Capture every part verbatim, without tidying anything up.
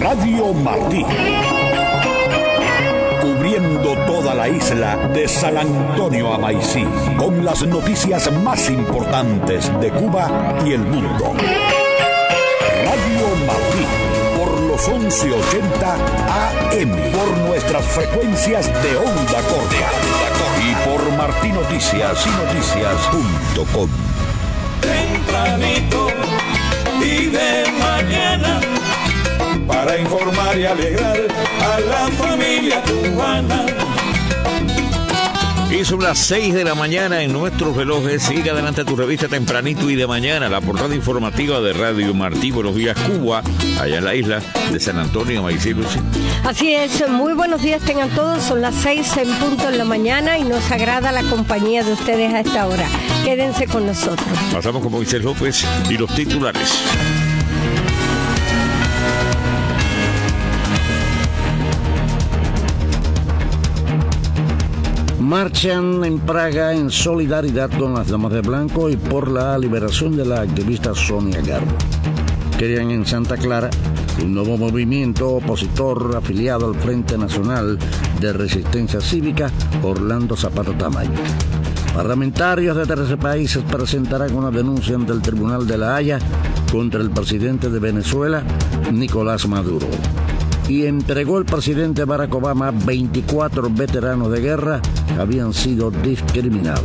Radio Martí. Cubriendo toda la isla de San Antonio a Maicí, con las noticias más importantes de Cuba y el mundo. Radio Martí, por los once ochenta A M, por nuestras frecuencias de onda corta y por Martí Noticias y noticias punto com. Tempranito y de mañana, para informar y alegrar a la familia cubana. Y son las seis de la mañana en nuestros relojes. Sigue adelante tu revista Tempranito y de mañana, la portada informativa de Radio Martí. Buenos días, Cuba, allá en la isla de San Antonio, Maicí, Lucy. Así es, muy buenos días tengan todos. Son las seis en punto en la mañana y nos agrada la compañía de ustedes a esta hora. Quédense con nosotros. Pasamos con Moisés López y los titulares. Marchan en Praga en solidaridad con las Damas de Blanco y por la liberación de la activista Sonia Garro. Crean en Santa Clara un nuevo movimiento opositor afiliado al Frente Nacional de Resistencia Cívica, Orlando Zapata Tamayo. Parlamentarios de trece países presentarán una denuncia ante el Tribunal de La Haya contra el presidente de Venezuela, Nicolás Maduro. Y entregó el presidente Barack Obama veinticuatro veteranos de guerra que habían sido discriminados.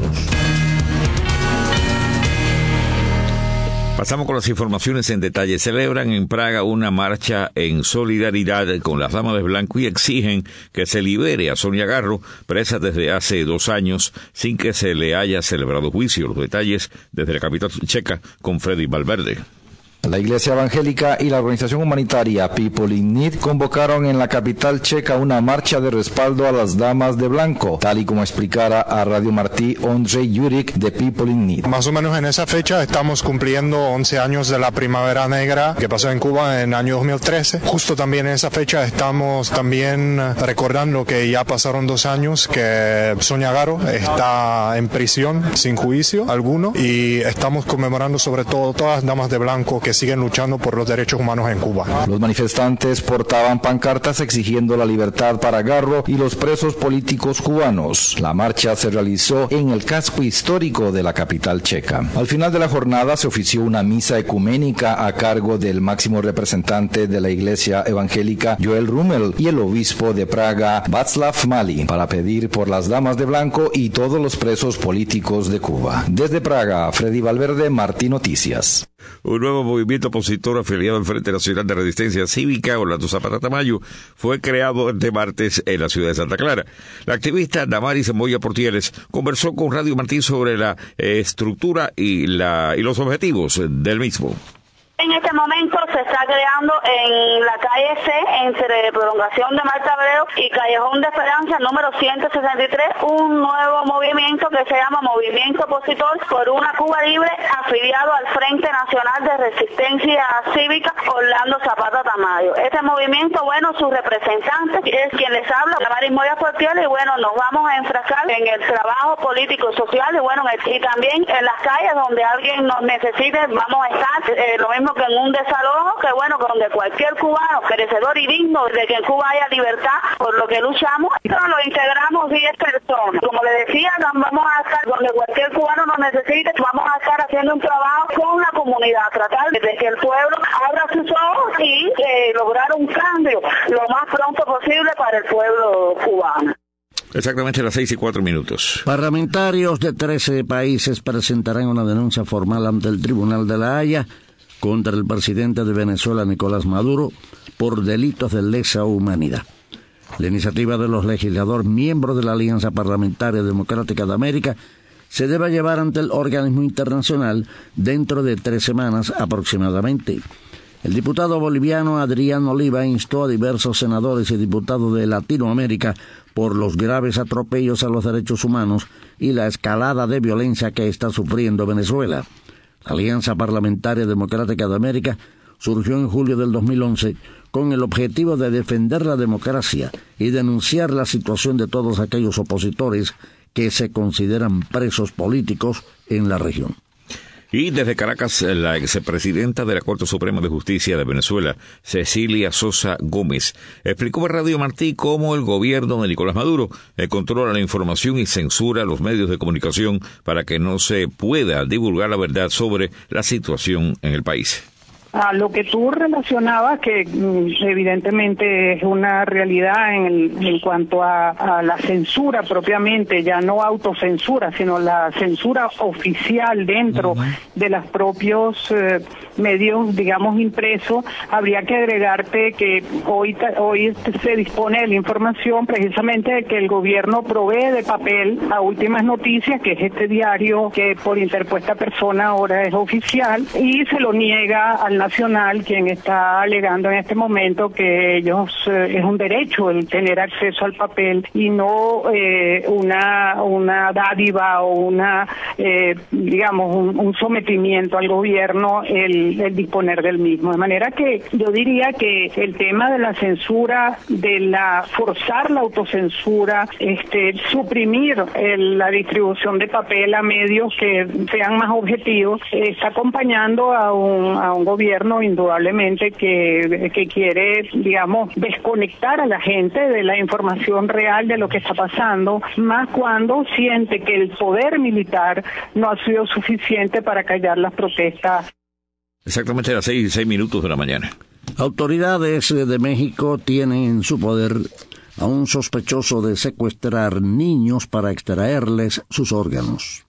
Pasamos con las informaciones en detalle. Celebran en Praga una marcha en solidaridad con las Damas de Blanco y exigen que se libere a Sonia Garro, presa desde hace dos años sin que se le haya celebrado juicio. Los detalles desde la capital checa con Freddy Valverde. La Iglesia Evangélica y la organización humanitaria People in Need convocaron en la capital checa una marcha de respaldo a las Damas de Blanco, tal y como explicara a Radio Martí Ondřej Jurek de People in Need. Más o menos en esa fecha estamos cumpliendo once años de la Primavera Negra que pasó en Cuba en el año dos mil trece. Justo también en esa fecha estamos también recordando que ya pasaron dos años que Sonia Garro está en prisión sin juicio alguno y estamos conmemorando sobre todo todas las Damas de Blanco que siguen luchando por los derechos humanos en Cuba. Los manifestantes portaban pancartas exigiendo la libertad para Garro y los presos políticos cubanos. La marcha se realizó en el casco histórico de la capital checa. Al final de la jornada se ofició una misa ecuménica a cargo del máximo representante de la Iglesia Evangélica, Joel Rummel, y el obispo de Praga, Václav Mali, para pedir por las Damas de Blanco y todos los presos políticos de Cuba. Desde Praga, Freddy Valverde, Martí Noticias. Un nuevo movimiento opositor afiliado al Frente Nacional de Resistencia Cívica, Orlando Zapata Tamayo, fue creado este martes en la ciudad de Santa Clara. La activista Damaris Moya Portieles conversó con Radio Martí sobre la eh, estructura y, la, y los objetivos del mismo. En este momento se está creando en la calle C, entre Prolongación de Marta Abreu y Callejón de Esperanza, número ciento sesenta y tres, un nuevo movimiento que se llama Movimiento Opositor por una Cuba Libre, afiliado al Frente Nacional de Resistencia Cívica, Orlando Zapata Tamayo. Este movimiento, bueno, su representante es quien les habla, Damaris Moya Portieles, y bueno, nos vamos a enfrascar en el trabajo político y social, y bueno, y también en las calles donde alguien nos necesite, vamos a estar, eh, lo mismo que en un desalojo, que bueno, que donde cualquier cubano merecedor y digno de que en Cuba haya libertad, por lo que luchamos, nosotros lo integramos diez personas. Como le decía, vamos a estar donde cualquier cubano nos necesite, vamos a estar haciendo un trabajo con la comunidad, tratar de que el pueblo abra sus ojos y eh, lograr un cambio lo más pronto posible para el pueblo cubano. Exactamente a las seis y cuatro minutos. Parlamentarios de trece países presentarán una denuncia formal ante el Tribunal de La Haya contra el presidente de Venezuela, Nicolás Maduro, por delitos de lesa humanidad. La iniciativa de los legisladores miembros de la Alianza Parlamentaria Democrática de América se debe llevar ante el organismo internacional dentro de tres semanas aproximadamente. El diputado boliviano Adrián Oliva instó a diversos senadores y diputados de Latinoamérica por los graves atropellos a los derechos humanos y la escalada de violencia que está sufriendo Venezuela. La Alianza Parlamentaria Democrática de América surgió en julio del dos mil once con el objetivo de defender la democracia y denunciar la situación de todos aquellos opositores que se consideran presos políticos en la región. Y desde Caracas, la expresidenta de la Corte Suprema de Justicia de Venezuela, Cecilia Sosa Gómez, explicó a Radio Martí cómo el gobierno de Nicolás Maduro eh, controla la información y censura los medios de comunicación para que no se pueda divulgar la verdad sobre la situación en el país. A lo que tú relacionabas, que evidentemente es una realidad en, el, en cuanto a, a la censura propiamente, ya no autocensura, sino la censura oficial dentro uh-huh. de los propios eh, medios, digamos, impresos, habría que agregarte que hoy, hoy se dispone de la información precisamente de que el gobierno provee de papel a Últimas Noticias, que es este diario que por interpuesta persona ahora es oficial, y se lo niega al Nacional, quien está alegando en este momento que ellos eh, es un derecho el tener acceso al papel y no eh, una una dádiva o una eh, digamos un, un sometimiento al gobierno el, el disponer del mismo. De manera que yo diría que el tema de la censura, de la forzar la autocensura, este suprimir el, la distribución de papel a medios que sean más objetivos, eh, está acompañando a un a un gobierno indudablemente que, que quiere, digamos, desconectar a la gente de la información real de lo que está pasando, más cuando siente que el poder militar no ha sido suficiente para callar las protestas. Exactamente a las seis, seis minutos de la mañana. Autoridades de México tienen en su poder a un sospechoso de secuestrar niños para extraerles sus órganos.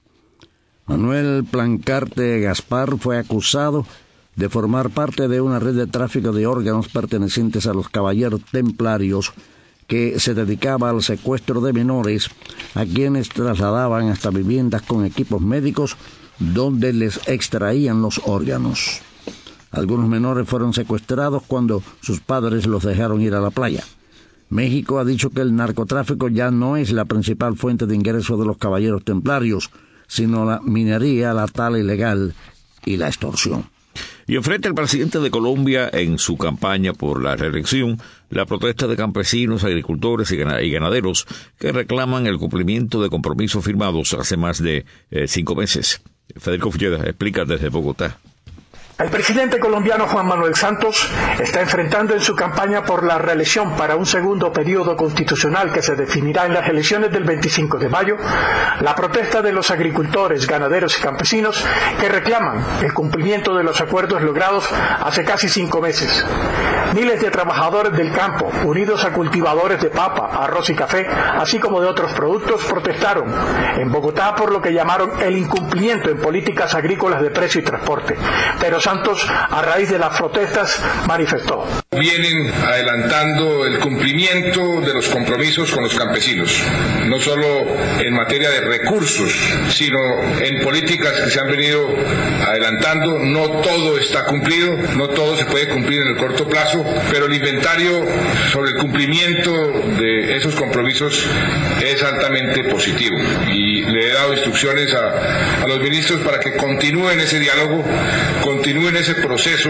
Manuel Plancarte Gaspar fue acusado de formar parte de una red de tráfico de órganos pertenecientes a los Caballeros Templarios que se dedicaba al secuestro de menores a quienes trasladaban hasta viviendas con equipos médicos donde les extraían los órganos. Algunos menores fueron secuestrados cuando sus padres los dejaron ir a la playa. México ha dicho que el narcotráfico ya no es la principal fuente de ingreso de los Caballeros Templarios, sino la minería, la tala ilegal y la extorsión. Y enfrenta al presidente de Colombia en su campaña por la reelección la protesta de campesinos, agricultores y ganaderos que reclaman el cumplimiento de compromisos firmados hace más de eh, cinco meses. Federico Fulleda explica desde Bogotá. El presidente colombiano Juan Manuel Santos está enfrentando en su campaña por la reelección para un segundo periodo constitucional que se definirá en las elecciones del veinticinco de mayo, la protesta de los agricultores, ganaderos y campesinos que reclaman el cumplimiento de los acuerdos logrados hace casi cinco meses. Miles de trabajadores del campo, unidos a cultivadores de papa, arroz y café, así como de otros productos, protestaron en Bogotá por lo que llamaron el incumplimiento en políticas agrícolas de precio y transporte. Pero Santos, a raíz de las protestas, manifestó. Vienen adelantando el cumplimiento de los compromisos con los campesinos, no solo en materia de recursos, sino en políticas que se han venido adelantando. No todo está cumplido, no todo se puede cumplir en el corto plazo, pero el inventario sobre el cumplimiento de esos compromisos es altamente positivo. Y le he dado instrucciones a, a los ministros para que continúen ese diálogo, continúen en ese proceso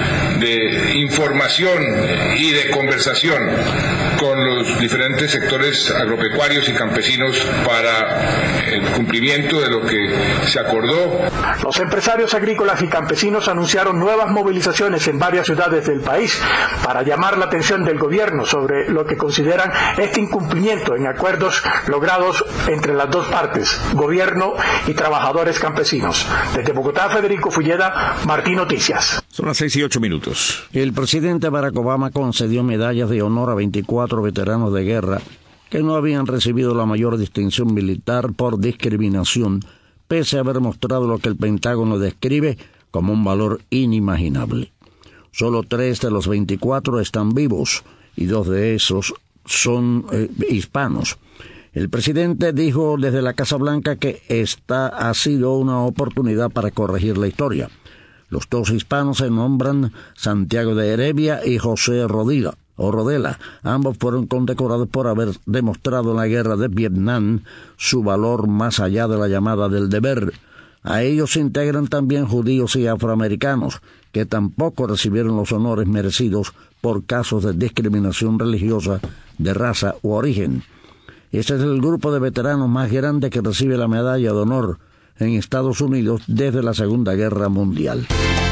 de información y de conversación con los diferentes sectores agropecuarios y campesinos para el cumplimiento de lo que se acordó. Los empresarios agrícolas y campesinos anunciaron nuevas movilizaciones en varias ciudades del país para llamar la atención del gobierno sobre lo que consideran este incumplimiento en acuerdos logrados entre las dos partes, gobierno y trabajadores campesinos. Desde Bogotá, Federico Fulleda, Martín Noticias. Son las seis y ocho minutos. El presidente Barack Obama concedió medallas de honor a veinticuatro veteranos de guerra que no habían recibido la mayor distinción militar por discriminación, pese a haber mostrado lo que el Pentágono describe como un valor inimaginable. Solo tres de los veinticuatro están vivos y dos de esos son eh, hispanos. El presidente dijo desde la Casa Blanca que esta ha sido una oportunidad para corregir la historia. Los dos hispanos se nombran Santiago de Heredia y José Rodila, o Rodela. Ambos fueron condecorados por haber demostrado en la guerra de Vietnam su valor más allá de la llamada del deber. A ellos se integran también judíos y afroamericanos, que tampoco recibieron los honores merecidos por casos de discriminación religiosa, de raza u origen. Este es el grupo de veteranos más grande que recibe la medalla de honor, en Estados Unidos desde la Segunda Guerra Mundial.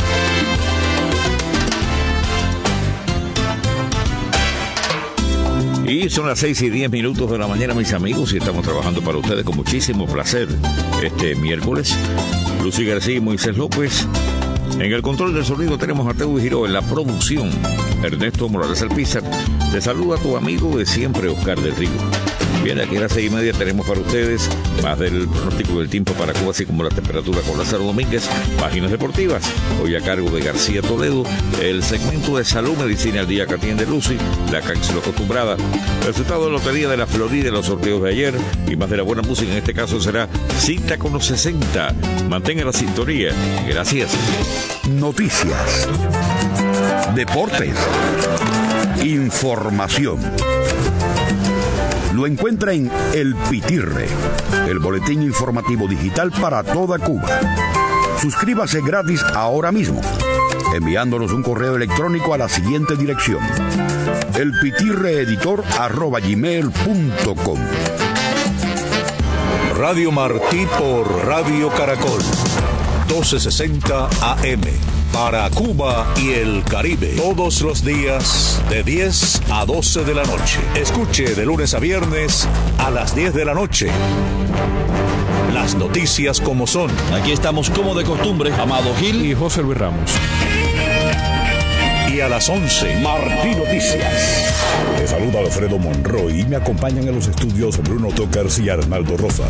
Y son las seis y diez minutos de la mañana, mis amigos, y estamos trabajando para ustedes con muchísimo placer este miércoles. Lucy García y Moisés López. En el control del sonido tenemos a Teo Giró, en la producción Ernesto Morales Alpizar. Te saluda tu amigo de siempre, Oscar del Río. Bien, aquí a las seis y media tenemos para ustedes más del pronóstico del tiempo para Cuba, así como la temperatura con Lázaro Domínguez, páginas deportivas. Hoy a cargo de García Toledo, el segmento de salud, medicina al día que atiende Lucy, la cápsula acostumbrada, resultado de la lotería de la Florida y los sorteos de ayer, y más de la buena música. En este caso será Cita con los sesenta. Mantenga la sintonía. Gracias. Noticias, deportes, información. Lo encuentra en El Pitirre, el boletín informativo digital para toda Cuba. Suscríbase gratis ahora mismo, enviándonos un correo electrónico a la siguiente dirección: elpitirreeditor arroba gmail punto com. Radio Martí por Radio Caracol, doce sesenta A M. Para Cuba y el Caribe, todos los días de diez a doce de la noche. Escuche de lunes a viernes a las diez de la noche. Las noticias como son. Aquí estamos como de costumbre, Amado Gil y José Luis Ramos. Y a las once, Martí Noticias. Les saluda Alfredo Monroy y me acompañan en los estudios Bruno Tocars y Arnaldo Rosa.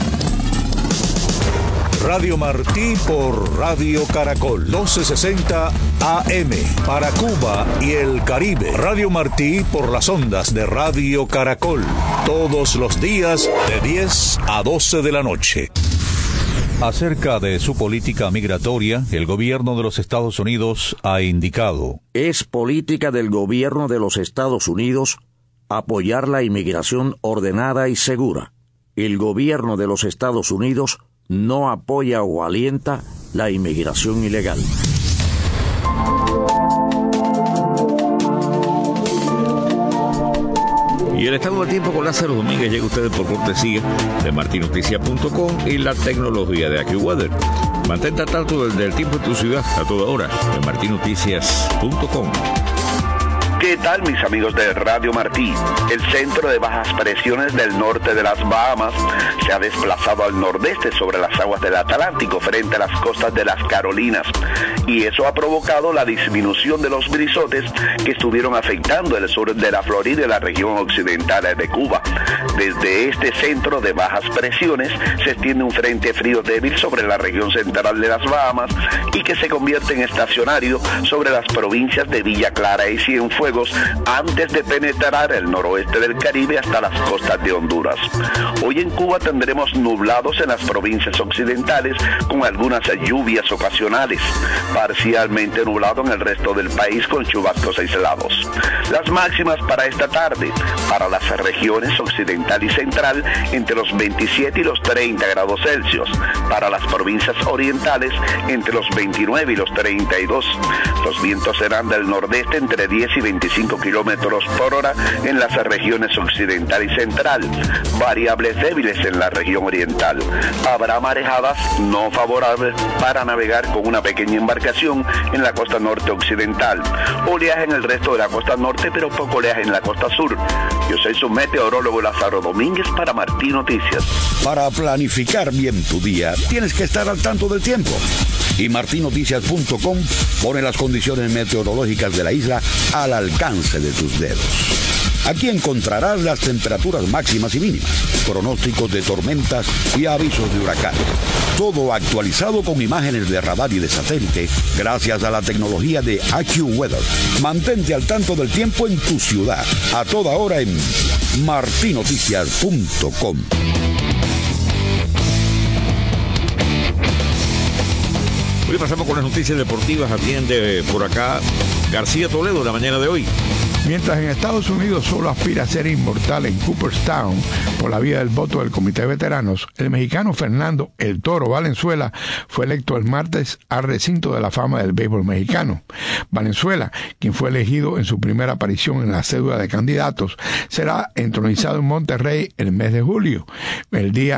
Radio Martí por Radio Caracol, doce sesenta A M. Para Cuba y el Caribe. Radio Martí por las ondas de Radio Caracol, todos los días de diez a doce de la noche. Acerca de su política migratoria, el gobierno de los Estados Unidos ha indicado: es política del gobierno de los Estados Unidos apoyar la inmigración ordenada y segura. El gobierno de los Estados Unidos no apoya o alienta la inmigración ilegal. Y el estado del tiempo con Lázaro Domínguez llega a ustedes por cortesía de marti noticias punto com y la tecnología de AccuWeather. Mantente al tanto del, del tiempo en tu ciudad a toda hora en marti noticias punto com. ¿Qué tal, mis amigos de Radio Martí? El centro de bajas presiones del norte de las Bahamas se ha desplazado al nordeste sobre las aguas del Atlántico frente a las costas de las Carolinas, y eso ha provocado la disminución de los brisotes que estuvieron afectando el sur de la Florida y la región occidental de Cuba. Desde este centro de bajas presiones se extiende un frente frío débil sobre la región central de las Bahamas y que se convierte en estacionario sobre las provincias de Villa Clara y Cienfuegos antes de penetrar el noroeste del Caribe hasta las costas de Honduras. Hoy en Cuba tendremos nublados en las provincias occidentales con algunas lluvias ocasionales, parcialmente nublado en el resto del país con chubascos aislados. Las máximas para esta tarde, para las regiones occidental y central, entre los veintisiete y los treinta grados Celsius, para las provincias orientales entre los veintinueve y los treinta y dos. Los vientos serán del nordeste entre diez y veinticinco kilómetros por hora en las regiones occidental y central, variables débiles en la región oriental. Habrá marejadas no favorables para navegar con una pequeña embarcación en la costa norte occidental, oleaje en el resto de la costa norte, pero poco oleaje en la costa sur. Yo soy su meteorólogo Lázaro Domínguez para Martí Noticias. Para planificar bien tu día, tienes que estar al tanto del tiempo. Y marti noticias punto com pone las condiciones meteorológicas de la isla al alcance de tus dedos. Aquí encontrarás las temperaturas máximas y mínimas, pronósticos de tormentas y avisos de huracanes. Todo actualizado con imágenes de radar y de satélite gracias a la tecnología de AccuWeather. Mantente al tanto del tiempo en tu ciudad a toda hora en marti noticias punto com. Hoy pasamos con las noticias deportivas. Atiende por acá García Toledo la mañana de hoy. Mientras en Estados Unidos solo aspira a ser inmortal en Cooperstown por la vía del voto del Comité de Veteranos, el mexicano Fernando El Toro Valenzuela fue electo el martes al recinto de la fama del béisbol mexicano. Valenzuela, quien fue elegido en su primera aparición en la cédula de candidatos, será entronizado en Monterrey el mes de julio, el día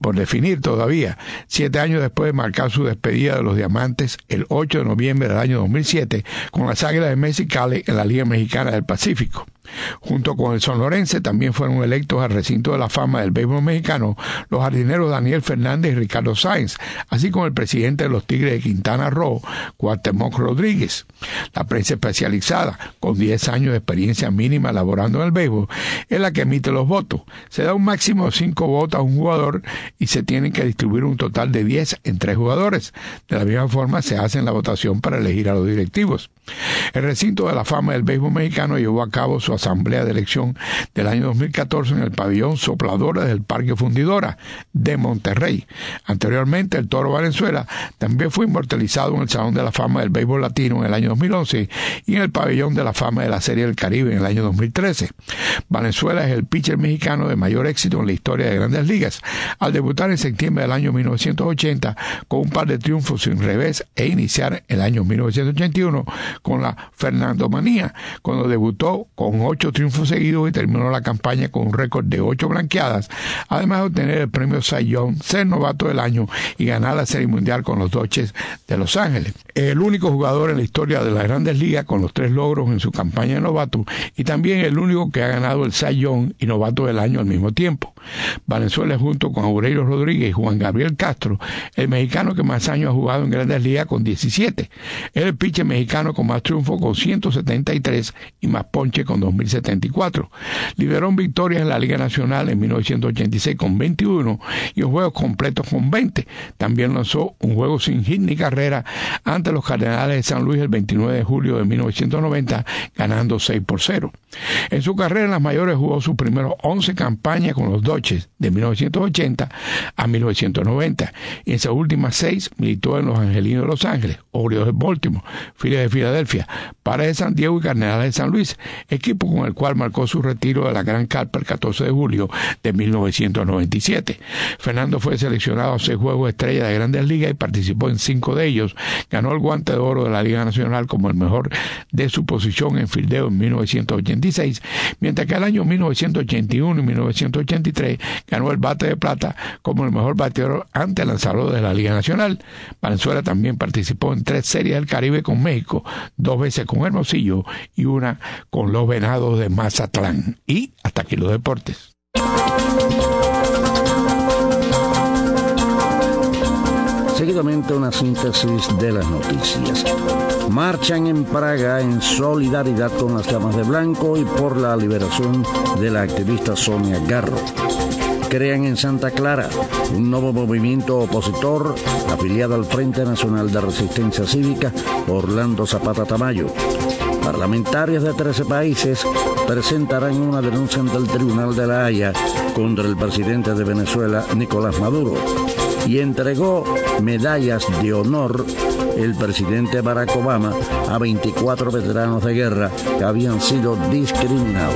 por definir todavía, siete años después de marcar su despedida de los Diamantes el ocho de noviembre del año dos mil siete con las Águilas de Mexicali en la Liga Mexicana del Pacífico. Junto con el sonorense también fueron electos al recinto de la fama del béisbol mexicano los jardineros Daniel Fernández y Ricardo Sáenz, así como el presidente de los Tigres de Quintana Roo, Cuauhtémoc Rodríguez. La prensa especializada, con diez años de experiencia mínima laborando en el béisbol, es la que emite los votos. Se da un máximo de cinco votos a un jugador y se tienen que distribuir un total de diez en tres jugadores. De la misma forma se hace en la votación para elegir a los directivos. El recinto de la fama del béisbol mexicano llevó a cabo su asamblea de elección del año dos mil catorce en el pabellón Sopladora del Parque Fundidora de Monterrey. Anteriormente, el Toro Valenzuela también fue inmortalizado en el Salón de la Fama del Béisbol Latino en el año dos mil once y en el pabellón de la fama de la Serie del Caribe en el año dos mil trece. Valenzuela es el pitcher mexicano de mayor éxito en la historia de Grandes Ligas, al debutar en septiembre del año mil novecientos ochenta con un par de triunfos sin revés e iniciar el año mil novecientos ochenta y uno con la Fernandomanía, cuando debutó con ocho triunfos seguidos y terminó la campaña con un récord de ocho blanqueadas, además de obtener el premio Cy Young, ser novato del año y ganar la Serie Mundial con los Dodgers de Los Ángeles. El único jugador en la historia de las Grandes Ligas con los tres logros en su campaña de novato y también el único que ha ganado el Cy Young y novato del año al mismo tiempo. Valenzuela, junto con Aurelio Rodríguez y Juan Gabriel Castro, el mexicano que más años ha jugado en Grandes Ligas con diecisiete. Es el pitcher mexicano con más triunfos con ciento setenta y tres y más ponche con dos mil setenta y cuatro. Lideró en victorias en la Liga Nacional en mil novecientos ochenta y seis con veintiuno y en juegos completos con veinte. También lanzó un juego sin hit ni carrera ante los Cardenales de San Luis el veintinueve de julio de mil novecientos noventa, ganando seis por cero. En su carrera en las mayores jugó sus primeros once campañas con los Dodgers de mil novecientos ochenta a mil novecientos noventa y en sus últimas seis militó en los Angelinos de Los Ángeles, Orioles de Baltimore, Phillies de Filadelfia, Padres de San Diego y Cardenales de San Luis, equipo con el cual marcó su retiro de la Gran Carpa el catorce de julio de mil novecientos noventa y siete. Fernando fue seleccionado a seis juegos estrella de Grandes Ligas y participó en cinco de ellos. Ganó el Guante de Oro de la Liga Nacional como el mejor de su posición en fildeo en mil novecientos ochenta y seis, mientras que el año mil novecientos ochenta y uno y mil novecientos ochenta y tres ganó el Bate de Plata como el mejor bateador ante el lanzador de la Liga Nacional. Valenzuela también participó en tres series del Caribe con México, dos veces con Hermosillo y una con los Venados de Mazatlán. Y hasta aquí los deportes. Seguidamente una síntesis de las noticias. Marchan en Praga en solidaridad con las Damas de Blanco y por la liberación de la activista Sonia Garro. Crean en Santa Clara un nuevo movimiento opositor afiliado al Frente Nacional de Resistencia Cívica Orlando Zapata Tamayo. Parlamentarios de trece países presentarán una denuncia ante el Tribunal de la Haya contra el presidente de Venezuela, Nicolás Maduro, y entregó medallas de honor el presidente Barack Obama a veinticuatro veteranos de guerra que habían sido discriminados.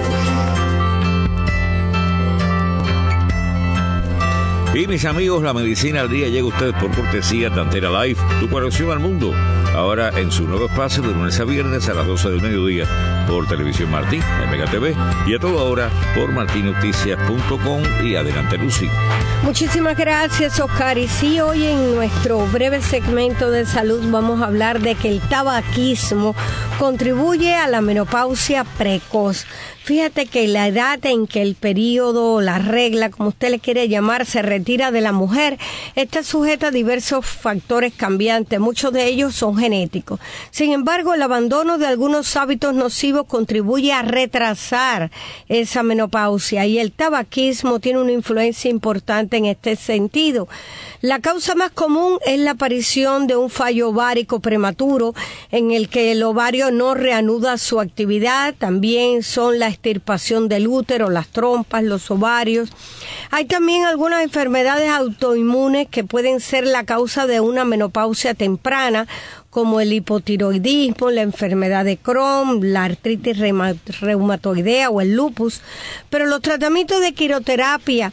Y mis amigos, la medicina al día llega a ustedes por cortesía de Antera Life, tu conexión al mundo. Ahora en su nuevo espacio de lunes a viernes a las doce del mediodía por Televisión Martí, en Mega T V y a toda hora por martinoticias punto com y adelante Lucy. Muchísimas gracias, Oscar. Y sí, hoy en nuestro breve segmento de salud vamos a hablar de que el tabaquismo contribuye a la menopausia precoz. Fíjate que la edad en que el periodo, la regla, como usted le quiere llamar, se retira de la mujer, está sujeta a diversos factores cambiantes, muchos de ellos son genéticos. Sin embargo, el abandono de algunos hábitos nocivos contribuye a retrasar esa menopausia y el tabaquismo tiene una influencia importante en este sentido. La causa más común es la aparición de un fallo ovárico prematuro en el que el ovario no reanuda su actividad. También son la extirpación del útero, las trompas, los ovarios. Hay también algunas enfermedades autoinmunes que pueden ser la causa de una menopausia temprana, como el hipotiroidismo, la enfermedad de Crohn, la artritis reumatoidea o el lupus. Pero los tratamientos de quiroterapia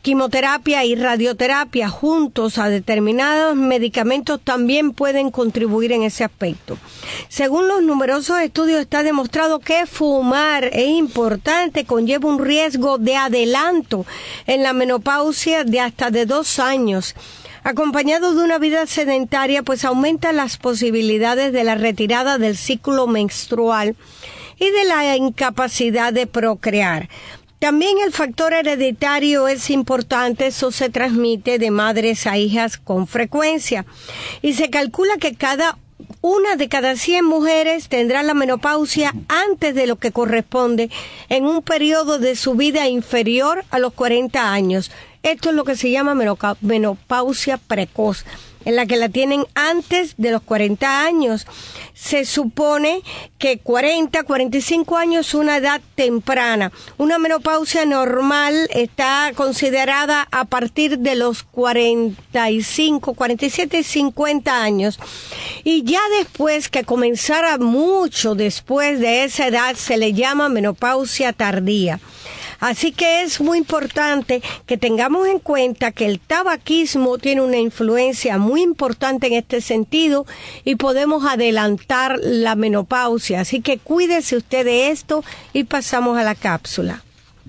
Quimioterapia y radioterapia juntos a determinados medicamentos también pueden contribuir en ese aspecto. Según los numerosos estudios, está demostrado que fumar es importante, conlleva un riesgo de adelanto en la menopausia de hasta de dos años. Acompañado de una vida sedentaria, pues aumenta las posibilidades de la retirada del ciclo menstrual y de la incapacidad de procrear. También el factor hereditario es importante, eso se transmite de madres a hijas con frecuencia. Y se calcula que cada una de cada cien mujeres tendrá la menopausia antes de lo que corresponde en un periodo de su vida inferior a los cuarenta años. Esto es lo que se llama menopausia precoz, en la que la tienen antes de los cuarenta años. Se supone que cuarenta, cuarenta y cinco años es una edad temprana. Una menopausia normal está considerada a partir de los cuarenta y cinco, cuarenta y siete y cincuenta años. Y ya después que comenzara mucho después de esa edad se le llama menopausia tardía. Así que es muy importante que tengamos en cuenta que el tabaquismo tiene una influencia muy importante en este sentido y podemos adelantar la menopausia. Así que cuídese usted de esto y pasamos a la cápsula.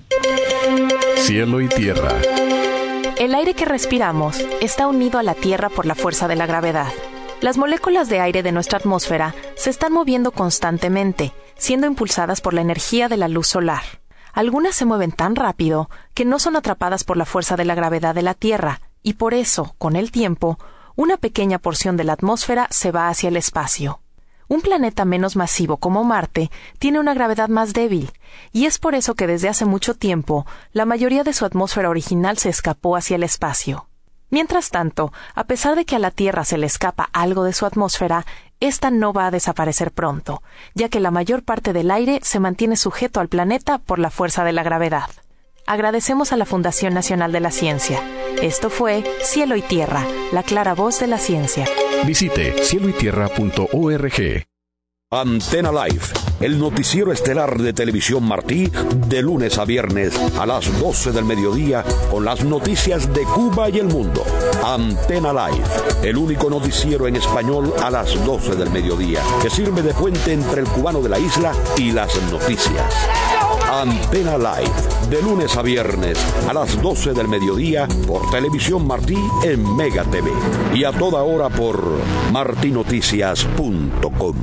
Cielo y tierra. El aire que respiramos está unido a la Tierra por la fuerza de la gravedad. Las moléculas de aire de nuestra atmósfera se están moviendo constantemente, siendo impulsadas por la energía de la luz solar. Algunas se mueven tan rápido que no son atrapadas por la fuerza de la gravedad de la Tierra, y por eso, con el tiempo, una pequeña porción de la atmósfera se va hacia el espacio. Un planeta menos masivo como Marte tiene una gravedad más débil, y es por eso que desde hace mucho tiempo la mayoría de su atmósfera original se escapó hacia el espacio. Mientras tanto, a pesar de que a la Tierra se le escapa algo de su atmósfera, esta no va a desaparecer pronto, ya que la mayor parte del aire se mantiene sujeto al planeta por la fuerza de la gravedad. Agradecemos a la Fundación Nacional de la Ciencia. Esto fue Cielo y Tierra, la clara voz de la ciencia. Visite cielo y tierra punto org. Antena Live, el noticiero estelar de Televisión Martí, de lunes a viernes a las doce del mediodía, con las noticias de Cuba y el mundo. Antena Live, el único noticiero en español a las doce del mediodía, que sirve de puente entre el cubano de la isla y las noticias. Antena Live, de lunes a viernes a las doce del mediodía por Televisión Martí en Mega T V y a toda hora por martinoticias punto com.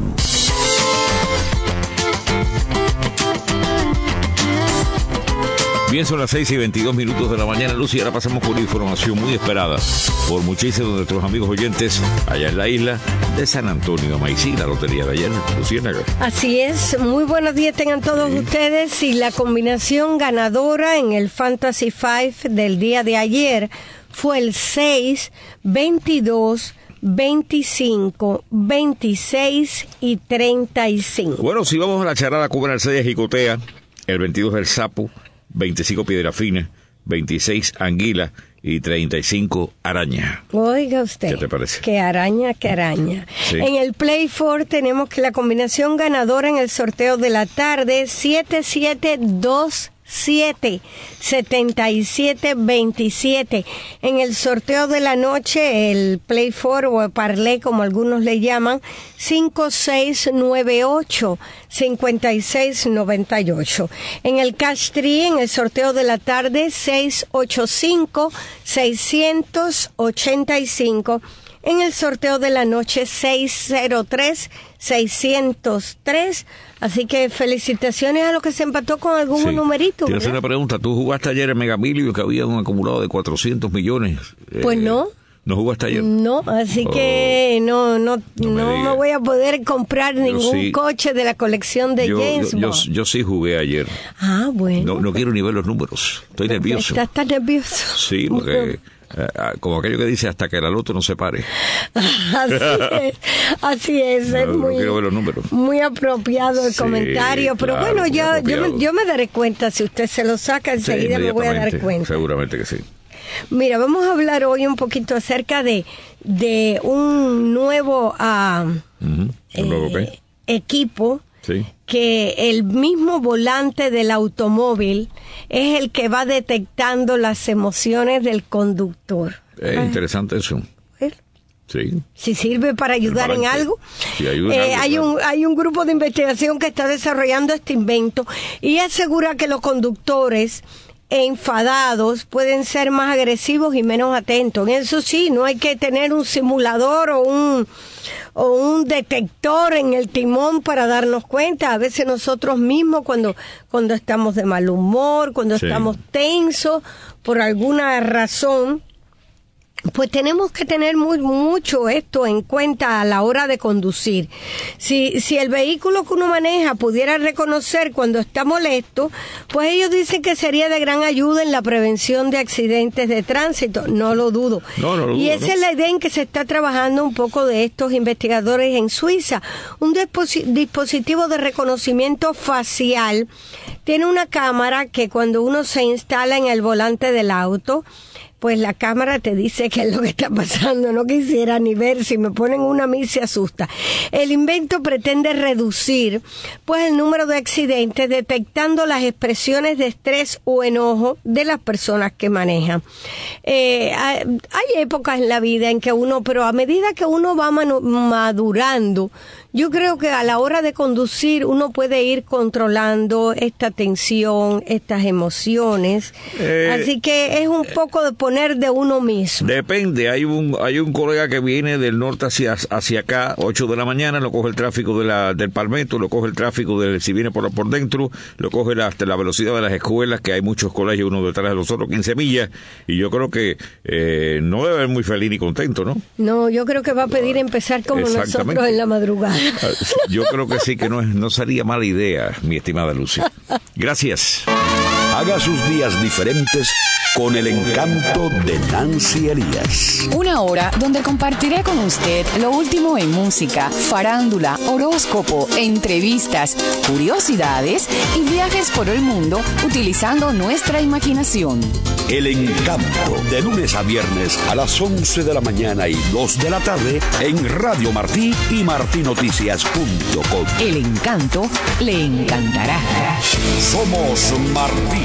Bien, son las seis y veintidós minutos de la mañana, Lucy, y ahora pasamos por información muy esperada por muchísimos de nuestros amigos oyentes allá en la isla de San Antonio de Maicí, la lotería de ayer, Luciana. Así es, muy buenos días tengan todos sí. ustedes, y la combinación ganadora en el Fantasy cinco del día de ayer fue el seis, veintidós, veinticinco, veintiséis y treinta y cinco. Bueno, si vamos a la charada cubana, el seis Jicotea, el veintidós el Sapo, veinticinco Piedra Fina, veintiséis Anguila y treinta y cinco Araña. Oiga usted. ¿Qué te parece? Que araña, que araña. Sí. En el Play cuatro tenemos que la combinación ganadora en el sorteo de la tarde, siete siete dos siete, setenta y siete veintisiete. En el sorteo de la noche, el Play cuatro o el Parlé, como algunos le llaman, cinco seis nueve ocho, cincuenta y seis noventa y ocho. En el Cash Tree, en el sorteo de la tarde, seis ocho cinco, seiscientos ochenta y cinco. En el sorteo de la noche, seis cero tres, seiscientos tres. Así que felicitaciones a los que se empató con algún sí. numerito. Quiero hacer una pregunta. ¿Tú jugaste ayer en Mega Millions, que había un acumulado de cuatrocientos millones? Pues eh, no. ¿No jugaste ayer? No, así oh, que no no no, no me, me voy a poder comprar yo ningún sí. coche de la colección de yo, James yo, Bond. Yo, yo sí jugué ayer. Ah, bueno. No, no quiero ni ver los números. Estoy nervioso. ¿Estás tan nervioso? Sí, porque... como aquello que dice, hasta que la loto no se pare. Así es, así es, no, es muy, no quiero ver los números. Muy apropiado el sí, comentario, pero claro, bueno, yo, yo, me, yo me daré cuenta, si usted se lo saca enseguida sí, me voy a dar cuenta. Seguramente que sí. Mira, vamos a hablar hoy un poquito acerca de, de un nuevo, uh, uh-huh. ¿Un nuevo eh, qué? equipo sí. que el mismo volante del automóvil es el que va detectando las emociones del conductor. Es eh, interesante eso. Sí. Si sirve para ayudar en algo. Sí, ayuda en eh, algo, hay claro. un hay un grupo de investigación que está desarrollando este invento y asegura que los conductores enfadados pueden ser más agresivos y menos atentos. Eso sí, no hay que tener un simulador o un o un detector en el timón para darnos cuenta. A veces nosotros mismos cuando cuando estamos de mal humor, cuando sí. estamos tensos por alguna razón, pues tenemos que tener muy mucho esto en cuenta a la hora de conducir. Si si el vehículo que uno maneja pudiera reconocer cuando está molesto, pues ellos dicen que sería de gran ayuda en la prevención de accidentes de tránsito. No lo dudo. No, no lo y dudo, esa no. es la idea en que se está trabajando un poco de estos investigadores en Suiza. Un disposi- dispositivo de reconocimiento facial tiene una cámara que cuando uno se instala en el volante del auto, pues la cámara te dice qué es lo que está pasando. No quisiera ni ver, si me ponen una a mí se asusta. El invento pretende reducir pues el número de accidentes detectando las expresiones de estrés o enojo de las personas que manejan. Eh, hay épocas en la vida en que uno, pero a medida que uno va madurando, yo creo que a la hora de conducir uno puede ir controlando esta tensión, estas emociones. Eh, Así que es un poco de poner de uno mismo. Depende. Hay un hay un colega que viene del norte hacia hacia acá, ocho de la mañana, lo coge el tráfico de la del Palmetto, lo coge el tráfico de si viene por por dentro, lo coge la, hasta la velocidad de las escuelas, que hay muchos colegios uno detrás de los otros, quince millas, y yo creo que eh, no debe ser muy feliz ni contento, ¿no? No, yo creo que va a pedir empezar como nosotros en la madrugada. Yo creo que sí, que no, no sería mala idea, mi estimada Lucy. Gracias. Haga sus días diferentes con el encanto de Nancy Elías. Una hora donde compartiré con usted lo último en música, farándula, horóscopo, entrevistas, curiosidades y viajes por el mundo utilizando nuestra imaginación. El encanto, de lunes a viernes a las once de la mañana y dos de la tarde en Radio Martí y martí noticias punto com. El encanto le encantará. Somos Martí.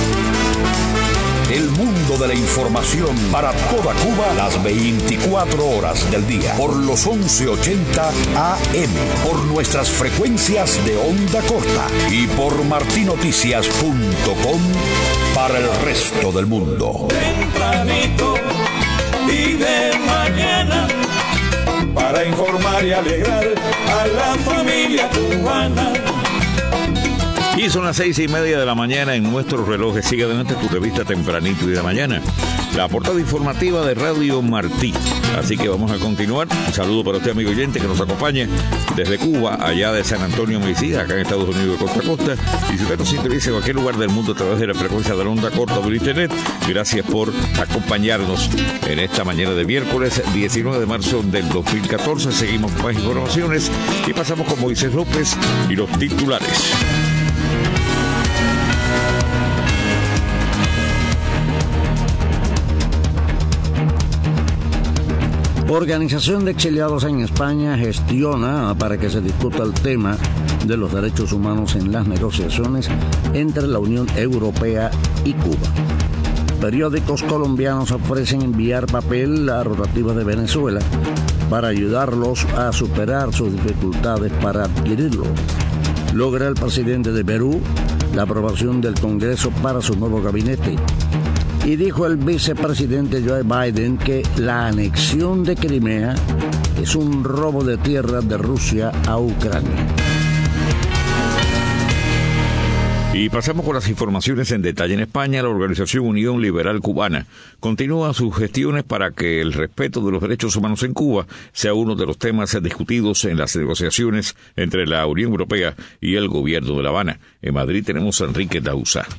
El mundo de la información para toda Cuba las veinticuatro horas del día por los once ochenta A M, por nuestras frecuencias de onda corta y por martí noticias punto com para el resto del mundo. Tempranito y de mañana para informar y alegrar a la familia cubana. Y son las seis y media de la mañana en nuestros relojes. Sigue adelante tu revista Tempranito y de mañana, la portada informativa de Radio Martí. Así que vamos a continuar. Un saludo para usted, amigo oyente, que nos acompañe desde Cuba, allá de San Antonio, Maicía, acá en Estados Unidos de costa a costa. Y si usted nos sintoniza en cualquier lugar del mundo a través de la frecuencia de la onda corta del internet, gracias por acompañarnos en esta mañana de miércoles diecinueve de marzo del dos mil catorce. Seguimos con más informaciones y pasamos con Moisés López y los titulares. Organización de Exiliados en España gestiona para que se discuta el tema de los derechos humanos en las negociaciones entre la Unión Europea y Cuba. Periódicos colombianos ofrecen enviar papel a rotativas de Venezuela para ayudarlos a superar sus dificultades para adquirirlo. Logra el presidente de Perú la aprobación del Congreso para su nuevo gabinete. Y dijo el vicepresidente Joe Biden que la anexión de Crimea es un robo de tierras de Rusia a Ucrania. Y pasamos con las informaciones en detalle. En España, la organización Unión Liberal Cubana continúa sus gestiones para que el respeto de los derechos humanos en Cuba sea uno de los temas discutidos en las negociaciones entre la Unión Europea y el gobierno de La Habana. En Madrid tenemos a Enrique Dausa.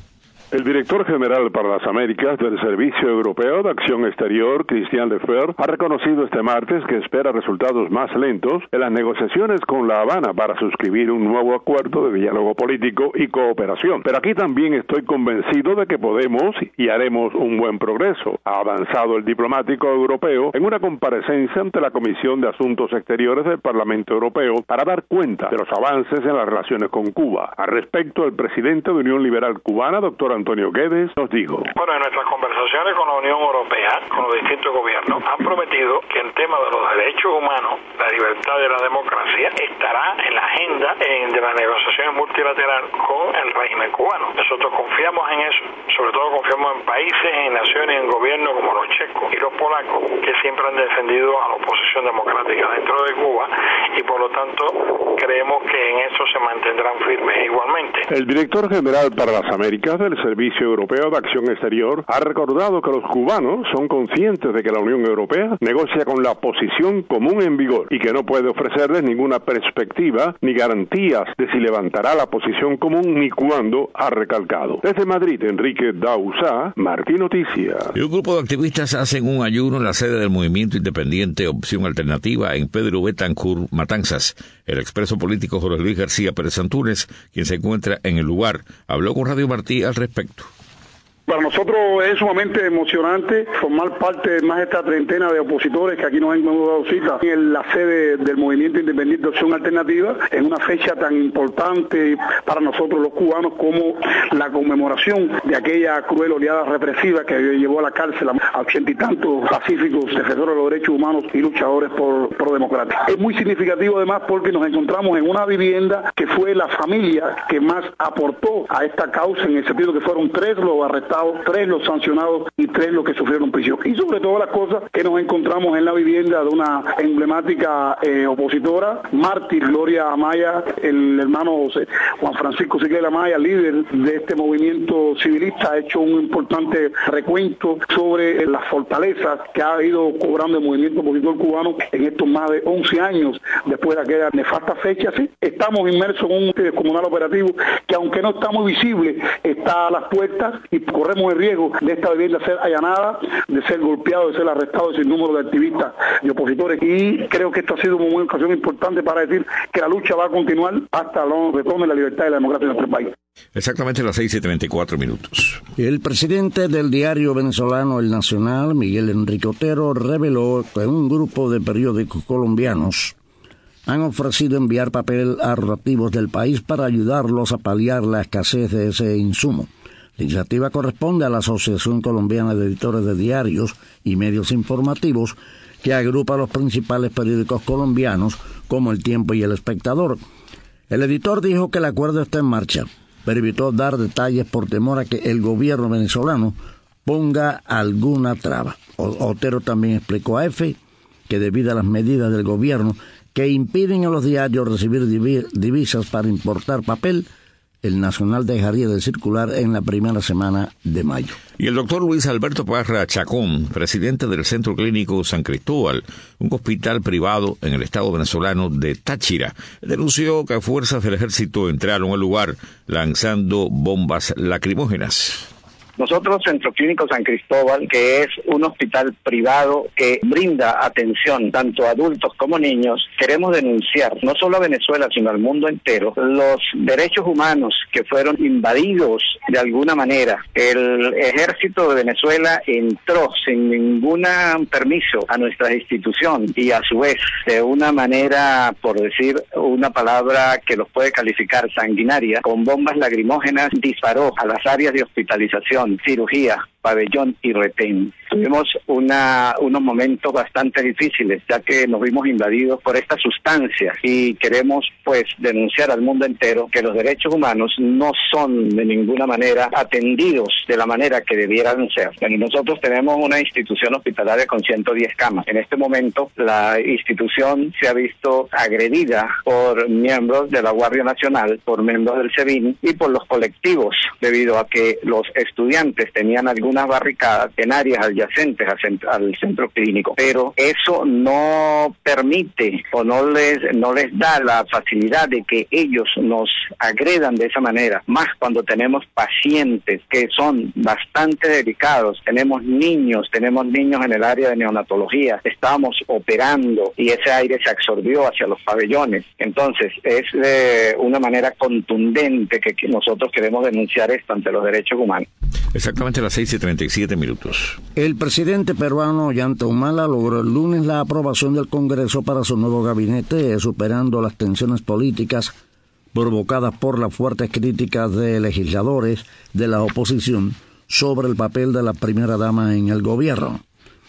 El director general para las Américas del Servicio Europeo de Acción Exterior, Christian Lefebvre, ha reconocido este martes que espera resultados más lentos en las negociaciones con La Habana para suscribir un nuevo acuerdo de diálogo político y cooperación. Pero aquí también estoy convencido de que podemos y haremos un buen progreso, ha avanzado el diplomático europeo en una comparecencia ante la Comisión de Asuntos Exteriores del Parlamento Europeo para dar cuenta de los avances en las relaciones con Cuba. Al respecto, el presidente de Unión Liberal Cubana, doctor Antonio Guedes, nos dijo: Bueno, en nuestras conversaciones con la Unión Europea, con los distintos gobiernos, han prometido que el tema de los derechos humanos, la libertad y la democracia estará en la agenda en, de las negociaciones multilaterales con el régimen cubano. Nosotros confiamos en eso, sobre todo confiamos en países, en naciones, en gobiernos como los checos y los polacos, que siempre han defendido a la oposición democrática dentro de Cuba, y por lo tanto creemos que en eso se mantendrán firmes igualmente. El director general para las Américas del Servicio Europeo de Acción Exterior ha recordado que los cubanos son conscientes de que la Unión Europea negocia con la posición común en vigor y que no puede ofrecerles ninguna perspectiva ni garantías de si levantará la posición común ni cuándo, ha recalcado. Desde Madrid, Enrique Dausa, Martí Noticias. Y un grupo de activistas hacen un ayuno en la sede del movimiento independiente Opción Alternativa en Pedro Betancourt, Matanzas. El expreso político Jorge Luis García Pérez Antúnez, quien se encuentra en el lugar, habló con Radio Martí al respecto. Para nosotros es sumamente emocionante formar parte de más de esta treintena de opositores que aquí nos hemos dado cita en la sede del Movimiento Independiente de Opción Alternativa, en una fecha tan importante para nosotros los cubanos como la conmemoración de aquella cruel oleada represiva que llevó a la cárcel a ochenta y tantos pacíficos defensores de los derechos humanos y luchadores por, por democracia. Es muy significativo además porque nos encontramos en una vivienda que fue la familia que más aportó a esta causa, en el sentido que fueron tres los arrestados, tres los sancionados y tres los que sufrieron prisión. Y sobre todo las cosas que nos encontramos en la vivienda de una emblemática eh, opositora, mártir Gloria Amaya, el hermano José Juan Francisco Siquel Amaya, líder de este movimiento civilista, ha hecho un importante recuento sobre las fortalezas que ha ido cobrando el movimiento opositor cubano en estos más de once años después de aquella nefasta fecha. Sí, estamos inmersos en un descomunal operativo que, aunque no está muy visible, está a las puertas y corremos el riesgo de esta vivienda ser allanada, de ser golpeado, de ser arrestado sin número de activistas y opositores. Y creo que esto ha sido una ocasión importante para decir que la lucha va a continuar hasta el retorno de la libertad y la democracia en nuestro país. Exactamente las seis y treinta y cuatro minutos. El presidente del diario venezolano El Nacional, Miguel Enrique Otero, reveló que un grupo de periódicos colombianos han ofrecido enviar papel a rotativos del país para ayudarlos a paliar la escasez de ese insumo. La iniciativa corresponde a la Asociación Colombiana de Editores de Diarios y Medios Informativos, que agrupa los principales periódicos colombianos como El Tiempo y El Espectador. El editor dijo que el acuerdo está en marcha, pero evitó dar detalles por temor a que el gobierno venezolano ponga alguna traba. Otero también explicó a EFE que debido a las medidas del gobierno que impiden a los diarios recibir divisas para importar papel, el Nacional dejaría de circular en la primera semana de mayo. Y el doctor Luis Alberto Parra Chacón, presidente del Centro Clínico San Cristóbal, un hospital privado en el estado venezolano de Táchira, denunció que fuerzas del ejército entraron al lugar lanzando bombas lacrimógenas. Nosotros, Centro Clínico San Cristóbal, que es un hospital privado que brinda atención tanto a adultos como niños, queremos denunciar, no solo a Venezuela, sino al mundo entero, los derechos humanos que fueron invadidos de alguna manera. El ejército de Venezuela entró sin ningún permiso a nuestra institución y a su vez, de una manera, por decir una palabra que los puede calificar, sanguinaria, con bombas lacrimógenas, disparó a las áreas de hospitalización, cirugía, pabellón y retén. Tuvimos una, unos momentos bastante difíciles, ya que nos vimos invadidos por esta sustancia y queremos pues denunciar al mundo entero que los derechos humanos no son de ninguna manera atendidos de la manera que debieran ser. Bueno, nosotros tenemos una institución hospitalaria con ciento diez camas. En este momento la institución se ha visto agredida por miembros de la Guardia Nacional, por miembros del SEBIN y por los colectivos, debido a que los estudiantes tenían alguna unas barricadas en áreas adyacentes al centro, al centro clínico, pero eso no permite o no les no les da la facilidad de que ellos nos agredan de esa manera, más cuando tenemos pacientes que son bastante delicados, tenemos niños, tenemos niños en el área de neonatología, estamos operando y ese aire se absorbió hacia los pabellones. Entonces es de una manera contundente que nosotros queremos denunciar esto ante los derechos humanos. Exactamente a las seis y treinta y siete minutos. El presidente peruano Ollanta Humala logró el lunes la aprobación del Congreso para su nuevo gabinete, superando las tensiones políticas provocadas por las fuertes críticas de legisladores de la oposición sobre el papel de la primera dama en el gobierno.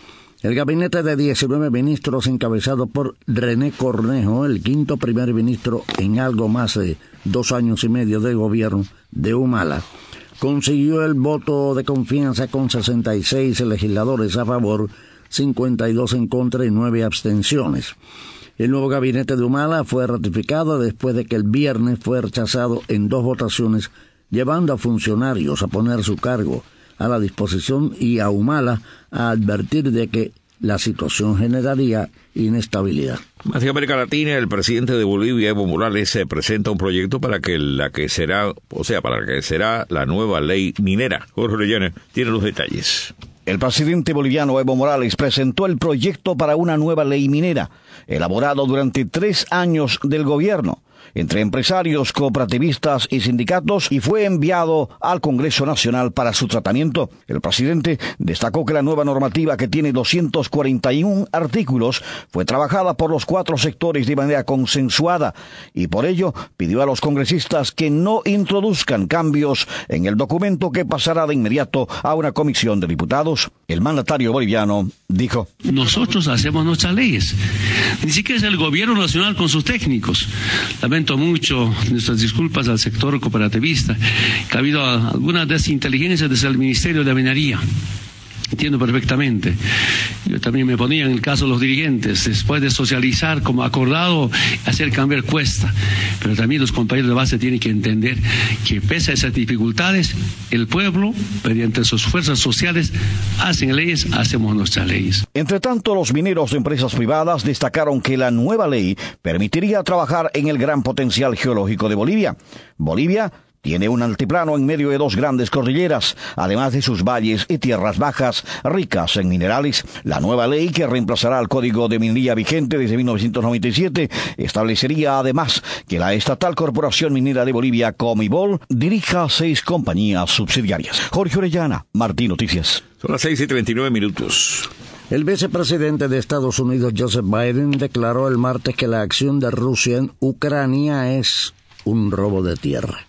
El gabinete de diecinueve ministros, encabezado por René Cornejo, el quinto primer ministro en algo más de dos años y medio de gobierno de Humala, consiguió el voto de confianza con sesenta y seis legisladores a favor, cincuenta y dos en contra y nueve abstenciones. El nuevo gabinete de Humala fue ratificado después de que el viernes fue rechazado en dos votaciones, llevando a funcionarios a poner su cargo a la disposición y a Humala a advertir de que la situación generaría inestabilidad. Hacia América Latina, el presidente de Bolivia, Evo Morales, se presenta un proyecto para que la que será, o sea, para que será la nueva ley minera. Jorge Orellana tiene los detalles. El presidente boliviano Evo Morales presentó el proyecto para una nueva ley minera, elaborado durante tres años del gobierno, entre empresarios, cooperativistas y sindicatos, y fue enviado al Congreso Nacional para su tratamiento. El presidente destacó que la nueva normativa, que tiene doscientos cuarenta y uno artículos, fue trabajada por los cuatro sectores de manera consensuada, y por ello pidió a los congresistas que no introduzcan cambios en el documento, que pasará de inmediato a una comisión de diputados. El mandatario boliviano dijo: nosotros hacemos nuestras leyes, ni siquiera es el gobierno nacional con sus técnicos. Lamento mucho nuestras disculpas al sector cooperativista, que ha habido alguna desinteligencia desde el Ministerio de Minería. Entiendo perfectamente. Yo también me ponía en el caso de los dirigentes, después de socializar como acordado, hacer cambiar cuesta. Pero también los compañeros de base tienen que entender que pese a esas dificultades, el pueblo, mediante sus fuerzas sociales, hacen leyes, hacemos nuestras leyes. Entre tanto, los mineros de empresas privadas destacaron que la nueva ley permitiría trabajar en el gran potencial geológico de Bolivia. Bolivia tiene un altiplano en medio de dos grandes cordilleras, además de sus valles y tierras bajas ricas en minerales. La nueva ley, que reemplazará al Código de Minería vigente desde mil novecientos noventa y siete, establecería además que la estatal Corporación Minera de Bolivia, Comibol, dirija seis compañías subsidiarias. Jorge Orellana, Martín Noticias. Son las seis y treinta y nueve minutos. El vicepresidente de Estados Unidos, Joseph Biden, declaró el martes que la acción de Rusia en Ucrania es un robo de tierra.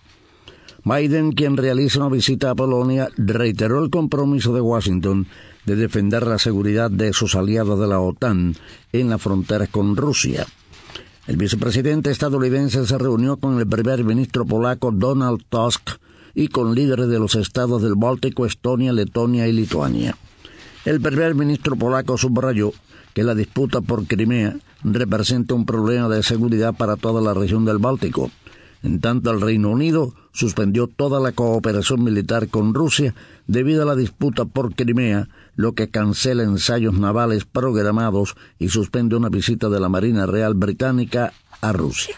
Biden, quien realiza una visita a Polonia, reiteró el compromiso de Washington de defender la seguridad de sus aliados de la OTAN en la frontera con Rusia. El vicepresidente estadounidense se reunió con el primer ministro polaco Donald Tusk y con líderes de los estados del Báltico, Estonia, Letonia y Lituania. El primer ministro polaco subrayó que la disputa por Crimea representa un problema de seguridad para toda la región del Báltico. En tanto, el Reino Unido suspendió toda la cooperación militar con Rusia debido a la disputa por Crimea, lo que cancela ensayos navales programados y suspende una visita de la Marina Real Británica a Rusia.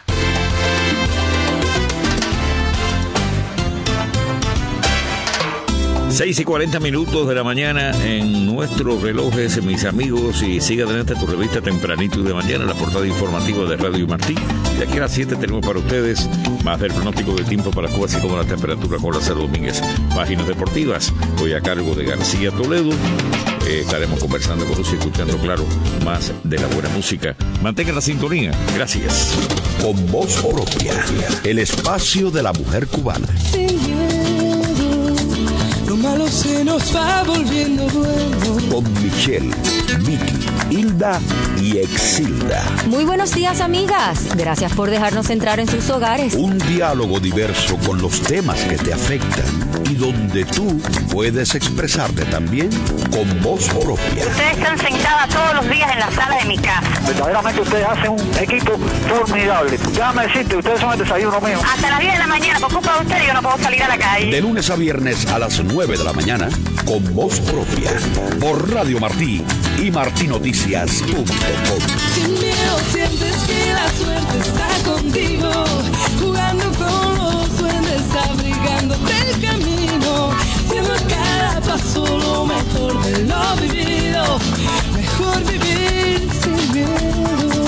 seis y cuarenta minutos de la mañana en nuestros relojes, mis amigos, y sigue adelante tu revista tempranito de mañana, la portada informativa de Radio Martí. Y aquí a las siete tenemos para ustedes más del pronóstico del tiempo para Cuba, así como la temperatura con Lázaro Domínguez. Páginas deportivas, hoy a cargo de García Toledo. Eh, estaremos conversando con usted, escuchando, claro, más de la buena música. Mantengan la sintonía. Gracias. Con voz propia, el espacio de la mujer cubana. Lo malo se nos va volviendo bueno. Con Michelle, Mickey Hilda y Exilda. Muy buenos días, amigas. Gracias por dejarnos entrar en sus hogares. Un diálogo diverso con los temas que te afectan y donde tú puedes expresarte también con voz propia. Ustedes están sentadas todos los días en la sala de mi casa. Verdaderamente ustedes hacen un equipo formidable. Déjame decirte, ustedes son el desayuno mío. Hasta las diez de la mañana, por culpa de ustedes, yo no puedo salir a la calle. De lunes a viernes a las nueve de la mañana, con voz propia, por Radio Martí y martinoticias punto com. Sin miedo sientes que la suerte está contigo, jugando con los duendes, abrigándote el camino, siendo cada paso lo mejor de lo vivido, mejor vivir sin miedo.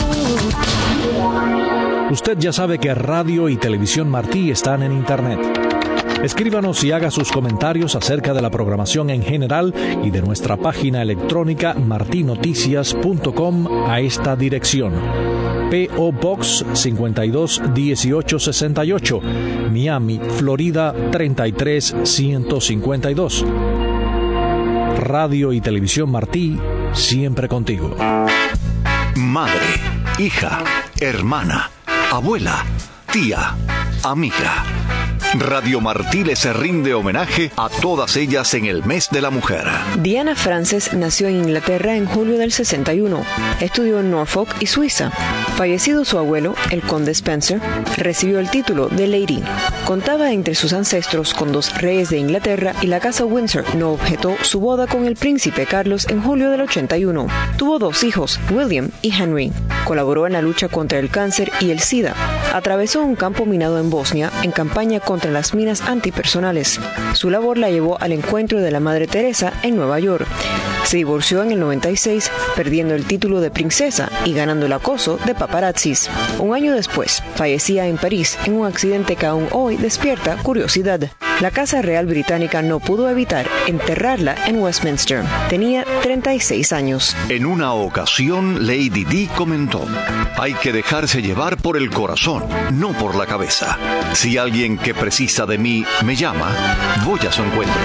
Usted ya sabe que Radio y Televisión Martí están en Internet. Escríbanos y haga sus comentarios acerca de la programación en general y de nuestra página electrónica martinoticias punto com a esta dirección. P O Box cincuenta y dos dieciocho sesenta y ocho, Miami, Florida treinta y tres ciento cincuenta y dos. Radio y Televisión Martí, siempre contigo. Madre, hija, hermana, abuela, tía, amiga. Radio Martí les rinde homenaje a todas ellas en el mes de la mujer. Diana Frances nació en Inglaterra en julio del sesenta y uno. Estudió en Norfolk y Suiza. Fallecido su abuelo, el conde Spencer, recibió el título de Lady. Contaba entre sus ancestros con dos reyes de Inglaterra y la casa Windsor no objetó su boda con el príncipe Carlos en julio del ochenta y uno. Tuvo dos hijos, William y Henry. Colaboró en la lucha contra el cáncer y el SIDA. Atravesó un campo minado en Bosnia en campaña contra las minas antipersonales. Su labor la llevó al encuentro de la Madre Teresa en Nueva York. Se divorció en el noventa y seis, perdiendo el título de princesa y ganando el acoso de paparazzis. Un año después, fallecía en París en un accidente que aún hoy despierta curiosidad. La Casa Real Británica no pudo evitar enterrarla en Westminster. Tenía treinta y seis años. En una ocasión, Lady Di comentó: hay que dejarse llevar por el corazón, no por la cabeza. Si alguien que precisa de mí me llama, voy a su encuentro.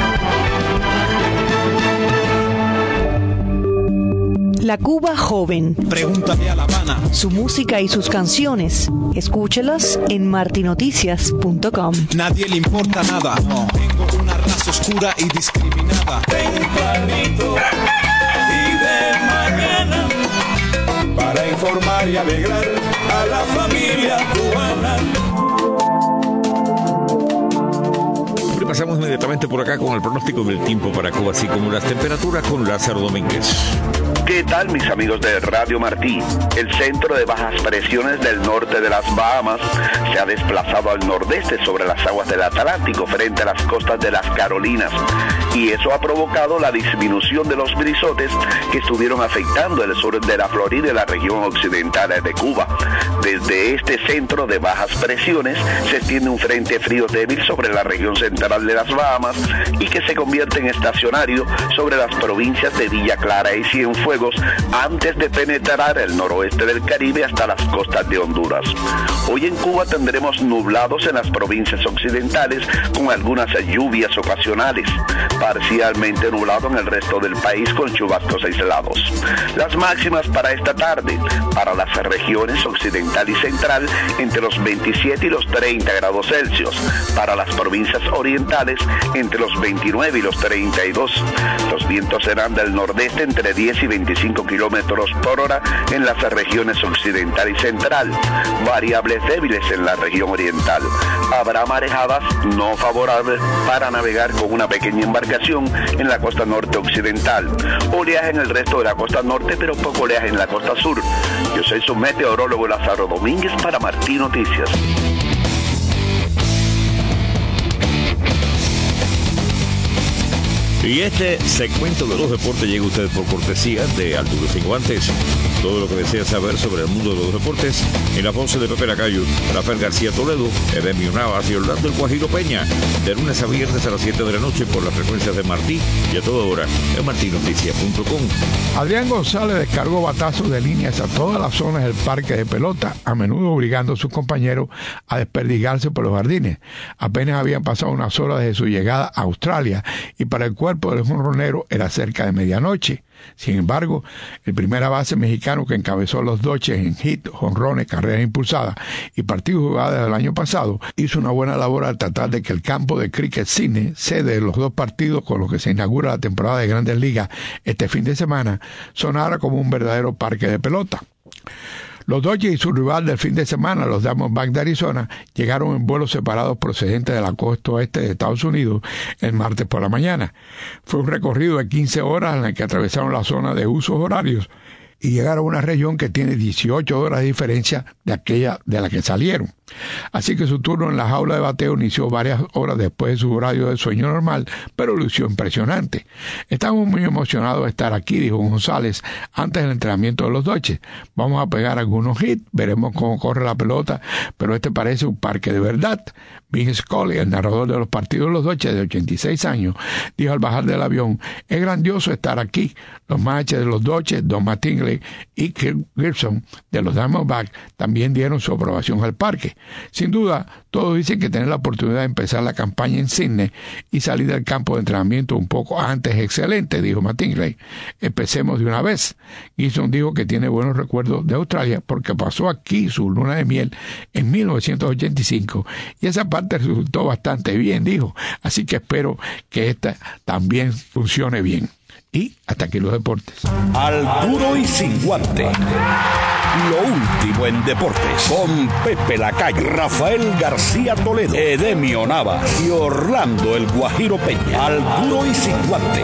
La Cuba joven. Pregúntale a La Habana. Su música y sus canciones. Escúchelas en martinoticias punto com. Nadie le importa nada. No. Tengo una raza oscura y discriminada. Tempranito y de mañana, para informar y alegrar a la familia cubana. Pasamos inmediatamente por acá con el pronóstico del tiempo para Cuba, así como las temperaturas con Lázaro Domínguez. ¿Qué tal, mis amigos de Radio Martí? El centro de bajas presiones del norte de las Bahamas se ha desplazado al nordeste sobre las aguas del Atlántico frente a las costas de las Carolinas, y eso ha provocado la disminución de los brisotes que estuvieron afectando el sur de la Florida y la región occidental de Cuba. Desde este centro de bajas presiones se extiende un frente frío débil sobre la región central de las Bahamas y que se convierte en estacionario sobre las provincias de Villa Clara y Cienfuegos antes de penetrar el noroeste del Caribe hasta las costas de Honduras. Hoy en Cuba tendremos nublados en las provincias occidentales con algunas lluvias ocasionales, parcialmente nublado en el resto del país con chubascos aislados. Las máximas para esta tarde, para las regiones occidental y central, entre los veintisiete y los treinta grados Celsius, para las provincias orientales, entre los veintinueve y los treinta y dos. Los vientos serán del nordeste entre diez y veinticinco kilómetros por hora en las regiones occidental y central, variables débiles en la región oriental. Habrá marejadas no favorables para navegar con una pequeña embarcación en la costa norte occidental, oleaje en el resto de la costa norte, pero poco oleaje en la costa sur. Yo soy su meteorólogo Lázaro Domínguez para Martí Noticias. Y este segmento de los deportes llega a ustedes por cortesía de Arturo Sin Guantes. Todo lo que desea saber sobre el mundo de los deportes en la voz de Pepe Lacayo, Rafael García Toledo, Edemio Navas y Orlando El Guajiro Peña, de lunes a viernes a las siete de la noche por las frecuencias de Martí y a toda hora en martinoticias punto com. Adrián González descargó batazos de líneas a todas las zonas del parque de pelota, a menudo obligando a sus compañeros a desperdigarse por los jardines. Apenas habían pasado unas horas desde su llegada a Australia y para el cuerpo tiempo del jonronero era cerca de medianoche. Sin embargo, el primera base mexicano que encabezó los Dodgers en hit, jonrones, carreras impulsadas y partidos jugados del año pasado, hizo una buena labor al tratar de que el campo de Cricket Cine, sede de los dos partidos con los que se inaugura la temporada de Grandes Ligas este fin de semana, sonara como un verdadero parque de pelota. Los Dodgers y su rival del fin de semana, los Diamondbacks de Arizona, llegaron en vuelos separados procedentes de la costa oeste de Estados Unidos el martes por la mañana. Fue un recorrido de quince horas en el que atravesaron la zona de usos horarios y llegaron a una región que tiene dieciocho horas de diferencia de aquella de la que salieron. Así que su turno en la jaula de bateo inició varias horas después de su horario de sueño normal, pero lució impresionante. Estamos muy emocionados de estar aquí, dijo González antes del entrenamiento de los Dodgers. Vamos a pegar algunos hits, veremos cómo corre la pelota, pero este parece un parque de verdad. Vin Scully, el narrador de los partidos de los Dodgers de ochenta y seis años, dijo al bajar del avión: es grandioso estar aquí. Los managers de los Dodgers, Don Mattingly y Kirk Gibson de los Diamondbacks, también dieron su aprobación al parque. Sin duda, todos dicen que tener la oportunidad de empezar la campaña en Sydney y salir del campo de entrenamiento un poco antes es excelente, dijo Mattingly. Empecemos de una vez. Gibson dijo que tiene buenos recuerdos de Australia porque pasó aquí su luna de miel en mil novecientos ochenta y cinco y esa parte resultó bastante bien, dijo. Así que espero que esta también funcione bien. Y hasta aquí los deportes. Al duro y sin guante. Lo último en deportes con Pepe Lacayo, Rafael García Toledo, Edemio Navas y Orlando el Guajiro Peña. Al duro y sin guante.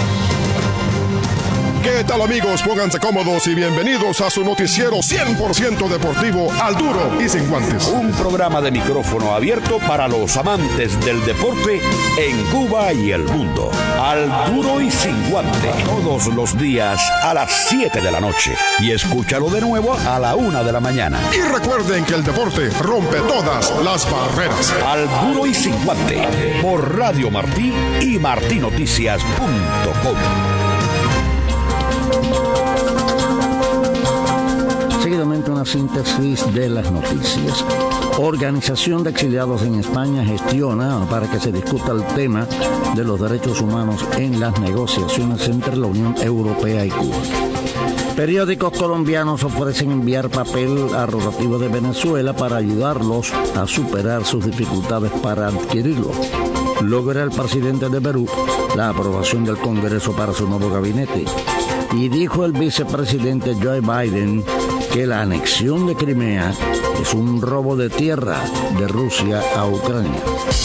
¿Qué tal, amigos? Pónganse cómodos y bienvenidos a su noticiero cien por ciento deportivo Al Duro y Sin Guantes. Un programa de micrófono abierto para los amantes del deporte en Cuba y el mundo. Al Duro y Sin Guante. Todos los días a las siete de la noche. Y escúchalo de nuevo a la una de la mañana. Y recuerden que el deporte rompe todas las barreras. Al Duro y Sin Guante. Por Radio Martí y martí noticias punto com. Seguidamente una síntesis de las noticias. Organización de Exiliados en España gestiona para que se discuta el tema de los derechos humanos en las negociaciones entre la Unión Europea y Cuba. Periódicos colombianos ofrecen enviar papel a rotativos de Venezuela para ayudarlos a superar sus dificultades para adquirirlo. Logra el presidente de Perú la aprobación del Congreso para su nuevo gabinete. Y dijo el vicepresidente Joe Biden que la anexión de Crimea es un robo de tierra de Rusia a Ucrania.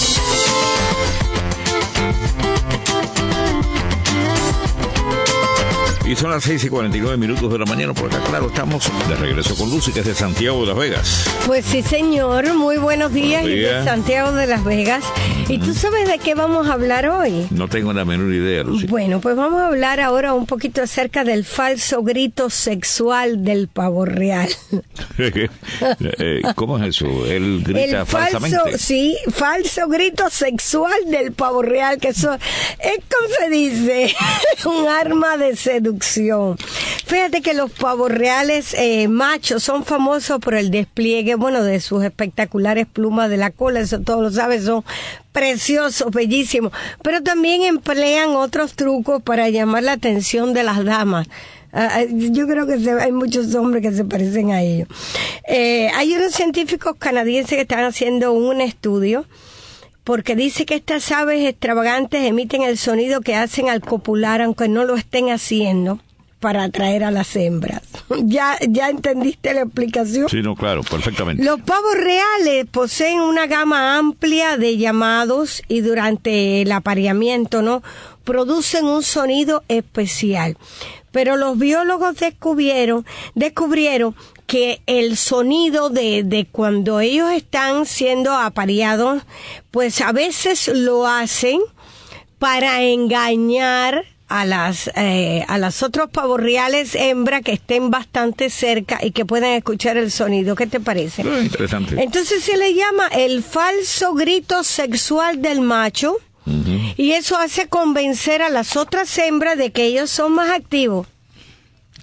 Y son las seis y cuarenta y nueve minutos de la mañana. Por acá, claro, estamos de regreso con Lucy, que es de Santiago de Las Vegas. Pues sí, señor. Muy buenos días. Buenos días. Y de Santiago de Las Vegas. ¿Y tú sabes de qué vamos a hablar hoy? No tengo la menor idea, Lucy. Bueno, pues vamos a hablar ahora un poquito acerca del falso grito sexual del pavo real. ¿Cómo es eso? Él grita El falso, falsamente. Sí, falso grito sexual del pavo real, que eso es, como se dice, un arma de seducción. Fíjate que los pavos reales eh, machos son famosos por el despliegue, bueno, de sus espectaculares plumas de la cola, eso todos lo saben, son preciosos, bellísimos, pero también emplean otros trucos para llamar la atención de las damas. Uh, yo creo que se, hay muchos hombres que se parecen a ellos. Eh, hay unos científicos canadienses que están haciendo un estudio porque dice que estas aves extravagantes emiten el sonido que hacen al copular, aunque no lo estén haciendo, para atraer a las hembras. ¿Ya, ya entendiste la explicación? Sí, no, claro, perfectamente. Los pavos reales poseen una gama amplia de llamados y durante el apareamiento, ¿no?, producen un sonido especial. Pero los biólogos descubrieron, descubrieron que el sonido de, de cuando ellos están siendo apareados, pues a veces lo hacen para engañar a las eh, a las otros pavos reales hembras que estén bastante cerca y que puedan escuchar el sonido. ¿Qué te parece? Muy interesante. Entonces se le llama el falso grito sexual del macho. Uh-huh. Y eso hace convencer a las otras hembras de que ellos son más activos.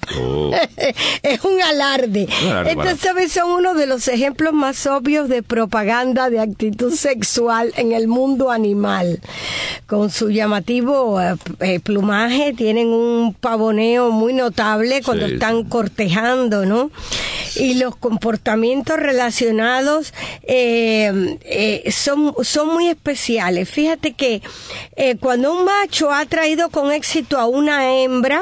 Oh. Es un alarde. Claro, Entonces, ¿sabes? Son uno de los ejemplos más obvios de propaganda de actitud sexual en el mundo animal. Con su llamativo eh, plumaje, tienen un pavoneo muy notable cuando sí, están sí. cortejando, ¿no? Y los comportamientos relacionados eh, eh, son, son muy especiales. Fíjate que eh, cuando un macho ha atraído con éxito a una hembra,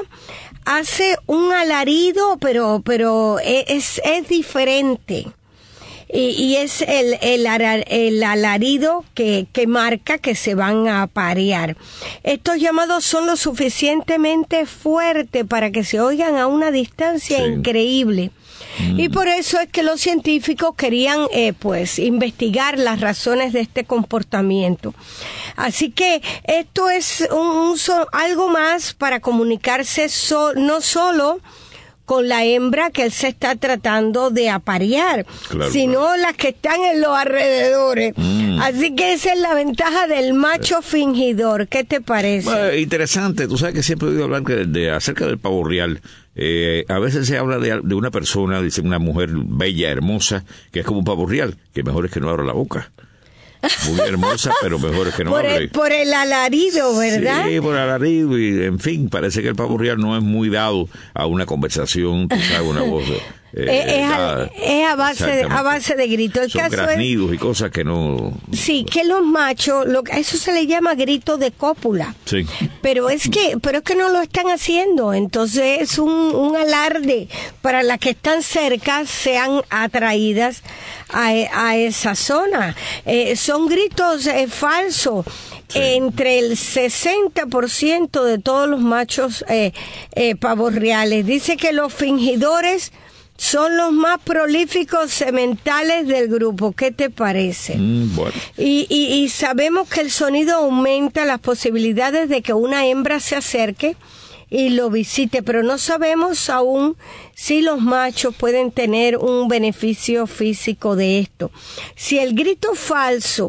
hace un alarido, pero pero es es diferente. Y, y es el, el, el alarido que, que marca que se van a aparear. Estos llamados son lo suficientemente fuertes para que se oigan a una distancia sí. increíble. Mm. Y por eso es que los científicos querían eh, pues investigar las razones de este comportamiento. Así que esto es un, un so, algo más para comunicarse so, no solo con la hembra que él se está tratando de aparear, claro, sino claro. las que están en los alrededores. Mm. Así que esa es la ventaja del macho fingidor. ¿Qué te parece? Bueno, interesante. Tú sabes que siempre he oído hablar de, de, acerca del pavo real. Eh, a veces se habla de, de una persona, dice una mujer bella, hermosa, que es como un pavo real, que mejor es que no abra la boca. Muy hermosa, pero mejor es que no por hable. El, por el alarido, ¿verdad? Sí, por el alarido, y en fin, parece que el pavo real no es muy dado a una conversación, tú sabes, una voz de... Eh, es, a, es a base de, a base de grito. El Son caso graznidos es, y cosas que no... Sí, que los machos, lo, eso se le llama grito de cópula. Sí. Pero es que pero es que no lo están haciendo. Entonces es un, un alarde para las que están cerca sean atraídas a, a esa zona. Eh, son gritos eh, falsos. Sí. Entre el sesenta por ciento de todos los machos eh, eh, pavos reales. Dice que los fingidores son los más prolíficos sementales del grupo. ¿Qué te parece? Mm, bueno. y, y, y sabemos que el sonido aumenta las posibilidades de que una hembra se acerque y lo visite, pero no sabemos aún si los machos pueden tener un beneficio físico de esto. Si el grito falso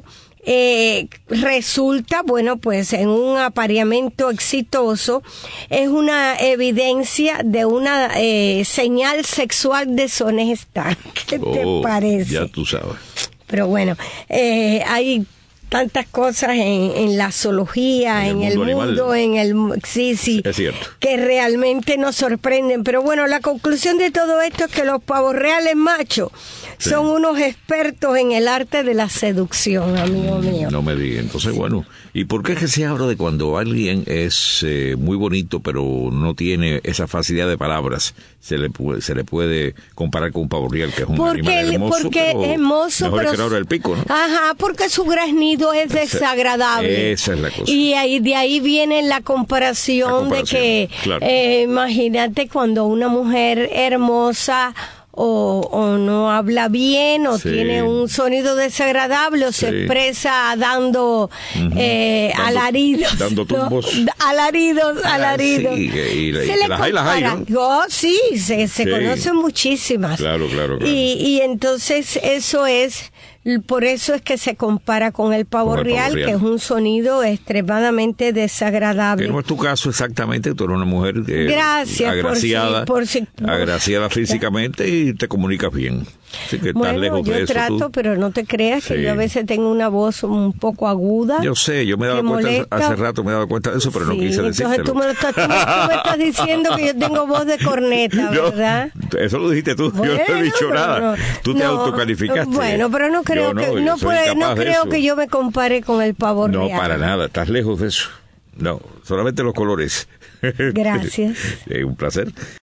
Eh, resulta, bueno, pues en un apareamiento exitoso, es una evidencia de una eh, señal sexual deshonesta. ¿Qué oh, te parece? Ya tú sabes. Pero bueno, eh, hay tantas cosas en, en la zoología, en el, en el mundo, en el sí, sí, es cierto, que realmente nos sorprenden. Pero bueno, la conclusión de todo esto es que los pavos reales machos sí. son unos expertos en el arte de la seducción, amigo mío. No me digas. Entonces, bueno, ¿y por qué es que se habla de cuando alguien es eh, muy bonito pero no tiene esa facilidad de palabras? Se le puede, se le puede comparar con un pavo real, que es un porque animal hermoso, porque pero hermoso, mejor pero es que no abra el pico, ¿no? Ajá, porque su graznido es desagradable. Esa es la cosa. Y ahí, de ahí viene la comparación, la comparación de que, claro. eh, imagínate cuando una mujer hermosa o, o no habla bien o sí. tiene un sonido desagradable o se sí. expresa dando uh-huh. eh, dando, alaridos. Dando tumbos. ¿no? Alaridos, alaridos. Ah, sí, y, y, se y le las hay, las hay, ¿no? Oh, sí, se, se sí. conocen muchísimas. Claro, claro, claro. Y, y entonces eso es... Por eso es que se compara con el pavo, con el real, pavo real, que es un sonido extremadamente desagradable. Que no es tu caso exactamente, tú eres una mujer eh, Gracias, agraciada, por si, por si, agraciada físicamente y te comunicas bien. Así que bueno, estás lejos yo de eso, trato, tú. pero no te creas que sí. yo a veces tengo una voz un poco aguda. Yo sé, yo me he dado cuenta, molesta. hace rato me he dado cuenta de eso, pero sí, no quise decírtelo. Entonces tú me, estás, tú, me, tú me estás diciendo que yo tengo voz de corneta, ¿verdad? Yo, eso lo dijiste tú, bueno, yo no he dicho nada. No, tú te no, autocalificaste. Bueno, pero no creo no, que no, puede, no creo que yo me compare con el pavo no, real. No, para nada, estás lejos de eso. No, solamente los colores. Gracias. Un placer.